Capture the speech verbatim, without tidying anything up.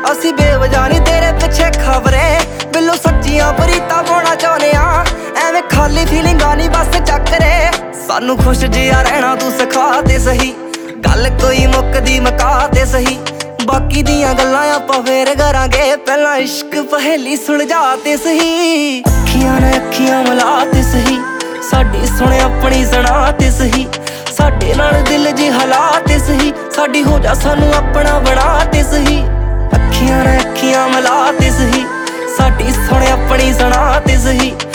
ਅਸੀਂ ਬੇਵਜ੍ਹਾ ਨੀ ਤੇਰੇ ਪਿੱਛੇ ਖਬਰੇ, ਬਿੱਲੋ ਸੱਚੀਆਂ ਬਰੀਤਾਂ ਪਾਉਣਾ ਚਾਹੁੰਦੇ ਆ। ਐਵੇਂ ਖਾਲੀ ਫੀਲਿੰਗਾਂ ਨੀ ਬਸ ਚੱਕਰੇ, ਸਾਨੂੰ ਖੁਸ਼ ਜਿਹਾ ਰਹਿਣਾ ਤੂੰ ਸਿਖਾ ਤੇ ਸਹੀ। ਗੱਲ ਕੋਈ ਮੁੱਕਦੀ ਮੁਕਾ ਤੇ ਸਹੀ, ਬਾਕੀ ਦੀਆਂ ਗੱਲਾਂ ਆਪਾਂ ਫੇਰ ਕਰਾਂਗੇ। ਪਹਿਲਾਂ ਇਸ਼ਕ ਪਹੇਲੀ ਸੁਲਝਾ ਤੇ ਸਹੀ। ਅੱਖੀਆਂ ਨਾਲ ਅੱਖੀਆਂ ਮਿਲਾ ਤੇ ਸਹੀ, ਸਾਡੀ ਸੁਣ ਆਪਣੀ ਸੁਣਾ ਤੇ ਸਹੀ। ਸਾਡੇ ਨਾਲ ਦਿਲ ਜੀ ਹਲਾ ਤੇ ਸਹੀ, ਸਾਡੀ ਹੋ ਜਾ ਸਾਨੂੰ ਆਪਣਾ ਬਣਾ ਤੇ ਸਹੀ। ਅੱਖੀਆਂ ਨਾਲ ਅੱਖੀਆਂ ਮਿਲਾ ਤੇ ਸਹੀ, ਸਾਡੀ ਸੁਣ ਆਪਣੀ ਸੁਣਾ ਤੇ ਸਹੀ।